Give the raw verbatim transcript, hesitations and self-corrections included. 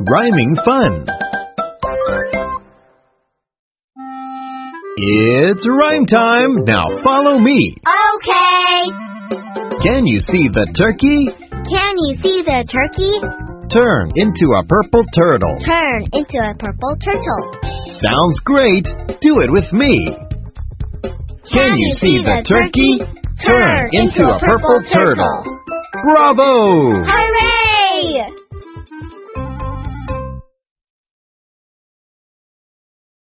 rhyming fun. It's rhyme time. Now follow me. Okay. Can you see the turkey? Can you see the turkey? Turn into a purple turtle. Turn into a purple turtle. Sounds great. Do it with me. Can you see the turkey? Turn into a purple turtle. Bravo! Hooray!